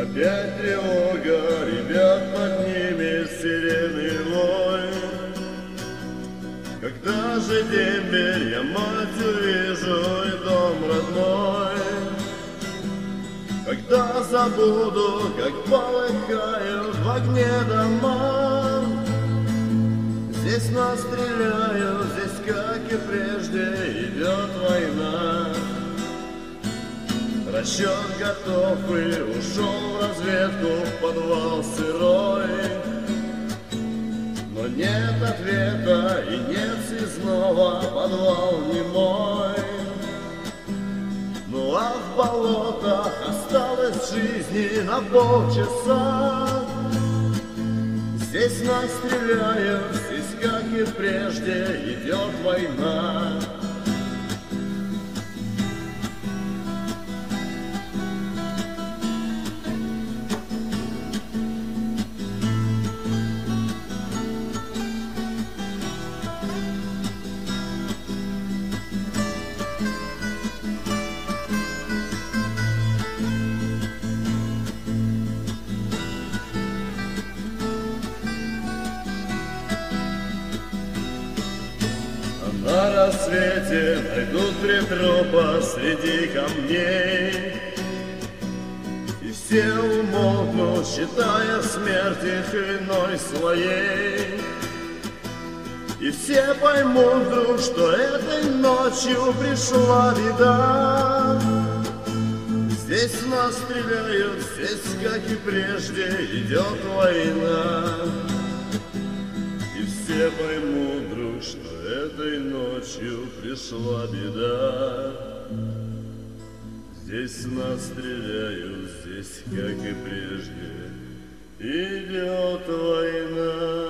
Опять тревога, ребят поднимет сирены вой. Когда же дембель я мать увижу и дом родной? Когда забуду, как полыхают в огне дома? Здесь нас стреляют, здесь, как и прежде, идет война. Расчет готов и ушел в разведку в подвал сырой. Но нет ответа и нет съездного, подвал не мой. Ну а в болотах осталось жизни на полчаса. Здесь нас стреляют, здесь, как и прежде, идет война. На рассвете найдут три трупа среди камней, и все умолкнут, считая смерть их иной своей. И все поймут вдруг, что этой ночью пришла беда. Здесь нас стреляют, здесь, как и прежде, идет война. И все поймут вдруг, что этой ночью пришла беда. Здесь нас стреляют, здесь, как и прежде, идет война.